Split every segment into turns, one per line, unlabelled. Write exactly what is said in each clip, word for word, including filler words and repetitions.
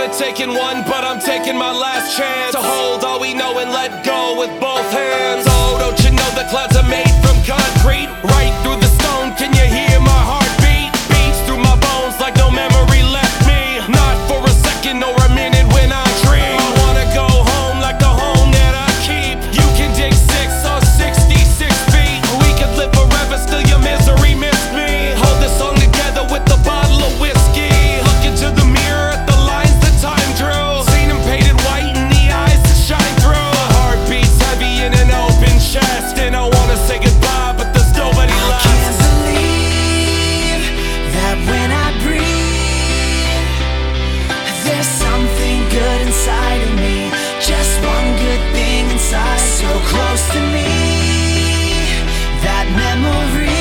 never taken one, but I'm taking my last chance to hold all we know and let go with both hands. Oh, don't you know the clouds are made from concrete? Right through the stone, can you hear my heartbeat? Beats through my bones like no memory left me. Not for a second or a minute when I dream. I wanna go home like the home that I keep. You can dig six or sixty-six feet. We could live forever, still your misery missed me. Hold this song together with a bottle of whiskey. Look into the mirror at the lines that time drew. Seen them painted white in the eyes that shine through. My heart beats heavy in an open chest, and I wanna say goodbye, but there's nobody left.
I can't believe that when I breathe, there's something good inside of me. Just one good thing inside, so close to me. That memory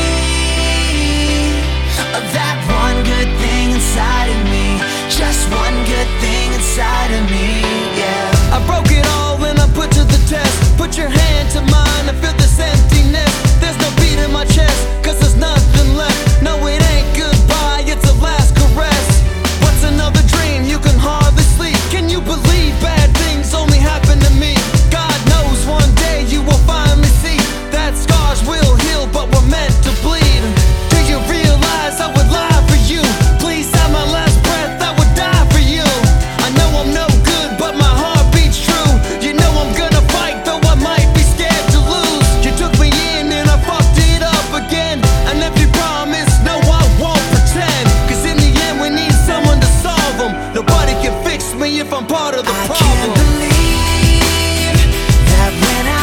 of that one good thing inside of me. Just one good thing inside of me, yeah.
I broke it all and I put to the test. Put your hand to mine, I feel this emptiness. There's no beat in my chest, cause there's nothing left. No, it ain't goodbye, it's a last caress. What's another dream? You can hardly sleep. Can you believe bad things only happen to me? God knows one day you will finally see that scars will heal, but we're meant to bleed. Do you realize I would lie for you? Please have my last breath, I would die for you. I know I'm no good, but my heart beats true. You know I'm gonna fight, though I might be scared to lose. You took me in and I fucked it up again. And if you promise, no, I won't pretend. Cause in the end we need someone to solve them. Nobody can fix me if I'm part of the
I
problem.
can't believe that when I